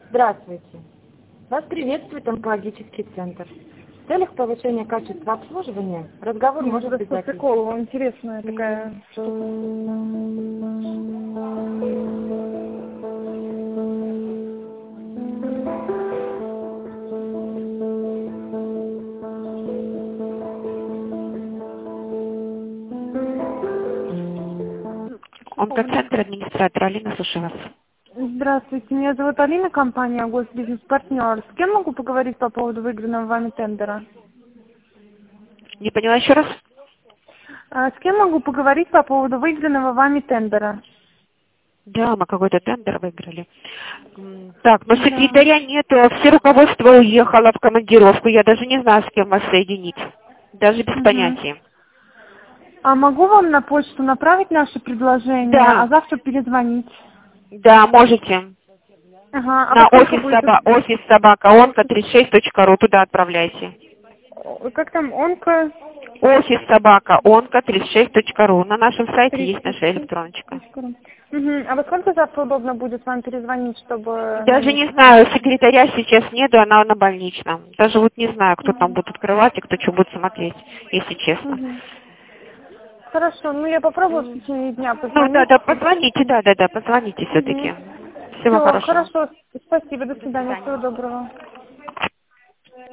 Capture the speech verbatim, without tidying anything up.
Здравствуйте. Вас приветствует онкологический центр. В целях повышения качества обслуживания разговор Нет, может это быть по записан. приколу, вам интересная такая штука. Онкоцентр, администратор Алина, слушаю вас. Здравствуйте, меня зовут Алина, компания Госбизнес-партнер. С кем могу поговорить по поводу выигранного вами тендера? Не поняла еще раз? А, с кем могу поговорить по поводу выигранного вами тендера? Да, мы какой-то тендер выиграли. М, Так, но Да. секретаря нету, а все руководство уехало в командировку. Я даже не знаю, с кем вас соединить. Даже без Мгм. понятия. А могу вам на почту направить наше предложение, Да, а завтра перезвонить? да, можете. Ага, а во На сколько офис, будет? соба, офис собака онка тридцать шесть точка ру, туда отправляйте. О, Как там, онко? Офис собака онка тридцать шесть точка ру. На нашем сайте есть тридцать наша шесть. электроночка. Мгм. А во сколько завтра удобно будет вам перезвонить, чтобы Даже не знаю, секретаря сейчас нету, она на больничном. Даже вот не знаю, кто там Мгм. будет открывать и кто что будет смотреть, если честно. Мгм. Хорошо, ну я попробую в М. течение дня Ну да, позвонить. да, позвоните, да, да, да, позвоните все-таки. Всего Все, хорошего. хорошо, спасибо, до До свидания, всего свидания. доброго.